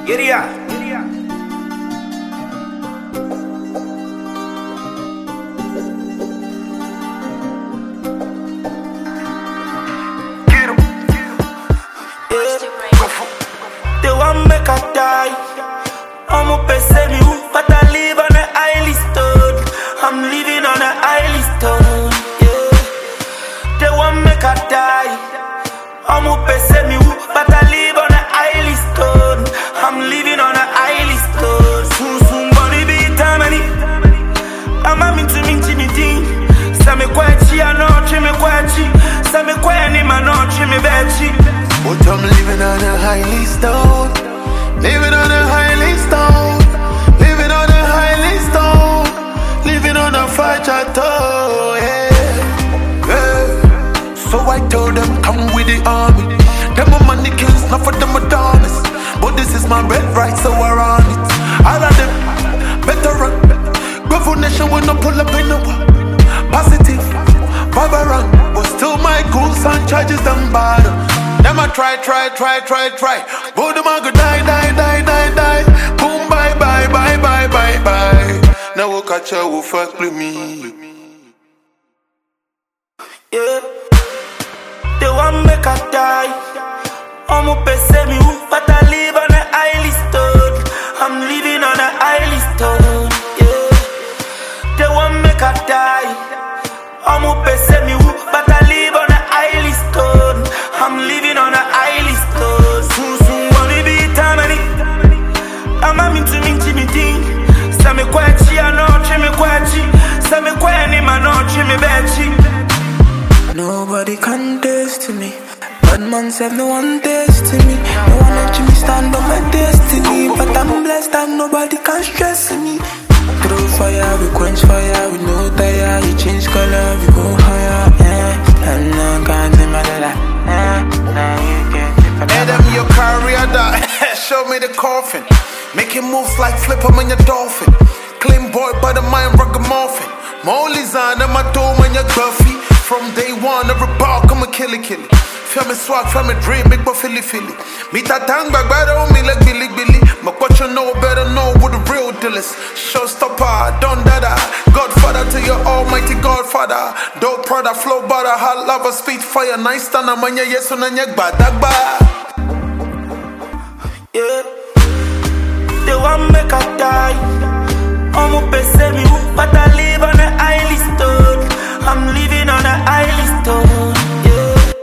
Iria. They want make I die. I'm up say me who, but I live on an island stone. I'm living on an island stone. Yeah. They want make I die. I'm up say me who, but I live on an island stone. I'm living on an island stone. Soon body be tamani. I'm into me ding. Same kwachi ano chime kwachi. Same kwani mano chime bechi. But I'm living on a highly stone. Living on a highly stone. Living on a highly stone. Living on a fire chateau. Yeah. Yeah. So I told them, come with the army. Them are mannequins, not for them are dummies. But this is my red right, so we're on it. All of them, better run. Government nation will not pull up in no positive. Barbara, but still my goons and charges them bad. Them a try. But them a go die. Boom, bye. Now we'll catch her, we'll fuck with me. Yeah. They want make I die. I'm up say me who, but I live on an island stone. I'm living on an island stone. Yeah. They want make I die. I'm up say me who, but I live on an island stone. I'm living on an island stone. Soon wanna be tamani. I'm into me ding. Same kwachi ano chime kwachi. Same kwani mano chime bechi. Nobody can taste me. Bad man said no one taste me. No one let me stand on my destiny. But I'm blessed and nobody can stress me. Through fire, we quench fire, we no tire. You change color, we go higher. And no can't see my life. Hey, them your career that show me the coffin. Making moves like flip 'em in your dolphin. Clean boy by the mind ragamuffin. Molly's on them my dome and your gruffy. From day one, every bar come a kill it. Feel me swag, feel me dream, make me feel it. Meet that tongue back better on me like Billy. But what you know better know what the real deal is. Showstopper, don't dada. Godfather to your almighty Godfather. Dope Prada, flow butter, hot lava, speed fire. Nice stand, I'm on your yes on your badagba. Yeah. They want make I die. I'm up say me who, but I live on an island stone. I'm living on an island